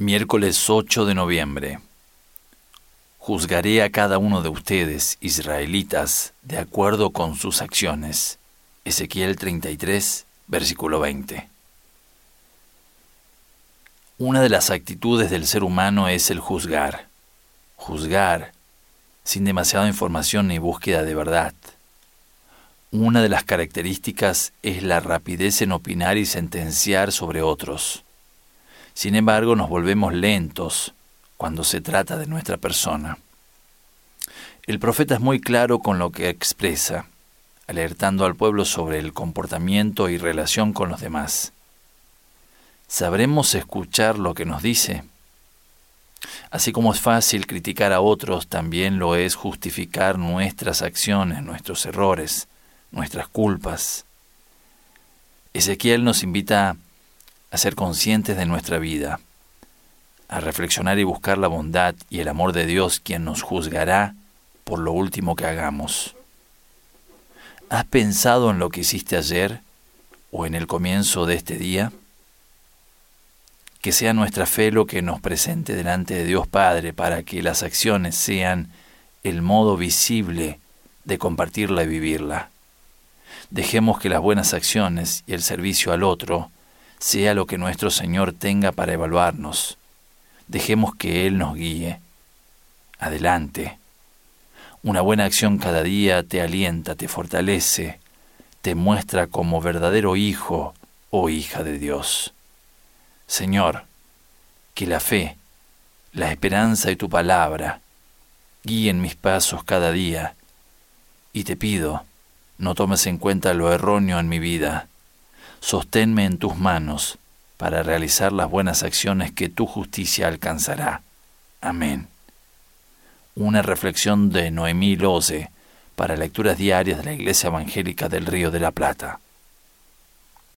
Miércoles 8 de noviembre. Juzgaré a cada uno de ustedes, israelitas, de acuerdo con sus acciones. Ezequiel 33, versículo 20. Una de las actitudes del ser humano es el juzgar. Juzgar, sin demasiada información ni búsqueda de verdad. Una de las características es la rapidez en opinar y sentenciar sobre otros. Sin embargo, nos volvemos lentos cuando se trata de nuestra persona. El profeta es muy claro con lo que expresa, alertando al pueblo sobre el comportamiento y relación con los demás. ¿Sabremos escuchar lo que nos dice? Así como es fácil criticar a otros, también lo es justificar nuestras acciones, nuestros errores, nuestras culpas. Ezequiel nos invita a ser conscientes de nuestra vida, a reflexionar y buscar la bondad y el amor de Dios, quien nos juzgará por lo último que hagamos. ¿Has pensado en lo que hiciste ayer o en el comienzo de este día? Que sea nuestra fe lo que nos presente delante de Dios Padre para que las acciones sean el modo visible de compartirla y vivirla. Dejemos que las buenas acciones y el servicio al otro sea lo que nuestro Señor tenga para evaluarnos. Dejemos que Él nos guíe. Adelante. Una buena acción cada día te alienta, te fortalece, te muestra como verdadero hijo o hija de Dios. Señor, que la fe, la esperanza y tu palabra guíen mis pasos cada día, y te pido, no tomes en cuenta lo erróneo en mi vida. Sosténme en tus manos para realizar las buenas acciones que tu justicia alcanzará. Amén. Una reflexión de Noemí Loze para lecturas diarias de la Iglesia Evangélica del Río de la Plata.